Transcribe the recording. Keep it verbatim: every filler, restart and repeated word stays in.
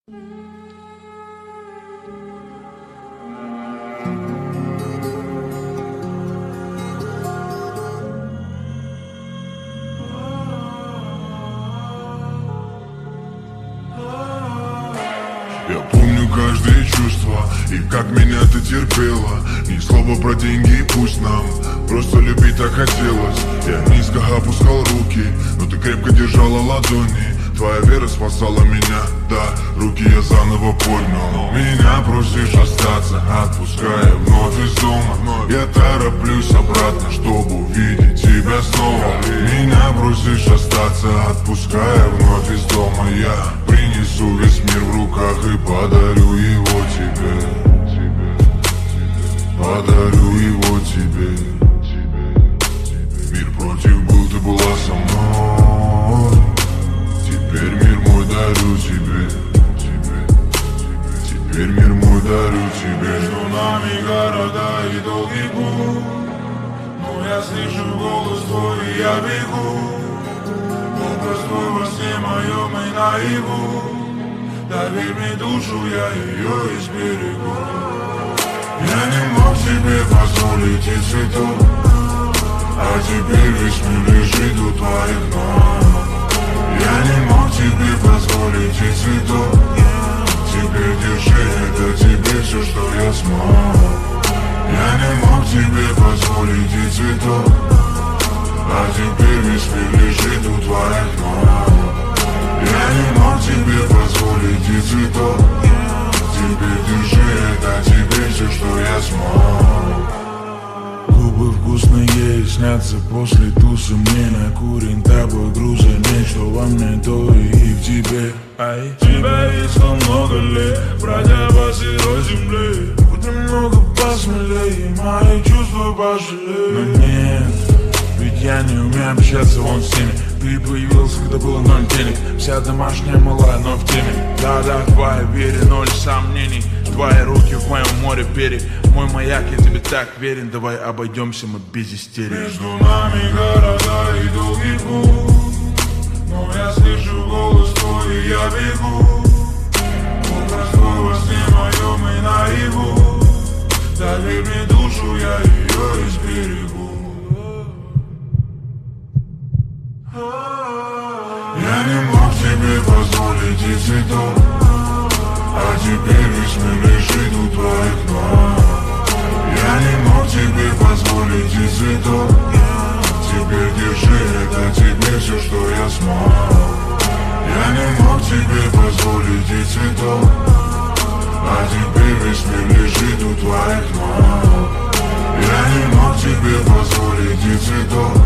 Я помню каждое чувство и как меня ты терпела. Ни слова про деньги, пусть нам просто любить так хотелось. Я низко опускал руки, но ты крепко держала ладони. Твоя вера спасала меня, да, руки я заново поднял. Меня просишь остаться, отпуская вновь из дома. Я тороплюсь обратно, чтобы увидеть тебя снова. Меня просишь остаться, отпуская вновь из дома. Я принесу весь мир в руках и подарю его тебе. Подарю его тебе. Мир против был, ты была со мной. Теперь мир мой дарю тебе. Теперь мир мой дарю тебе. Между нами города и долгий путь, но я слышу голос твой и я бегу. Образ твой во сне моем и наяву. Доверь мне душу, я ее изберегу. Я не мог тебе позволить и цветов, а теперь весь мир лежит у твоих ног. Я не мог тебе позволить и цветов, теперь держи, это тебе все, что я смог. Я не мог тебе позволить и цветов, а теперь весь мир лежит у твоих ног. Я не мог тебе позволить и цветов, теперь держи, это тебе все, что я смог. Губы вкусные снятся после тусы. Мне накурен тобой груза. Нет, что во мне, то и в тебе. Ай, тебя искал много лет, бродя по сырой земле. Будь немного посмелее, мои чувства пожалей. Но нет, ведь я не умею общаться вон с теми. Ты появился, когда было ноль денег. Вся домашняя малая, но в теме. Да-да, в твоей вере ноль сомнений. Твои руки в моем море перьев. Мой маяк, я тебе так верен. Давай обойдемся мы без истерии. Между нами города и долгий путь, но я слышу голос твой и я бегу. Образ твой во сне моем и наяву. Доверь мне душу, я ее изберегу. Я не мог тебе позволить и цветов, а теперь весь мир лежит у твоих ног. Я не мог тебе позволить и цветов, теперь держи, это тебе все, что я смог. Я не мог тебе позволить и цветов, а теперь весь мир лежит у твоих ног. Я не мог тебе позволить и цветов,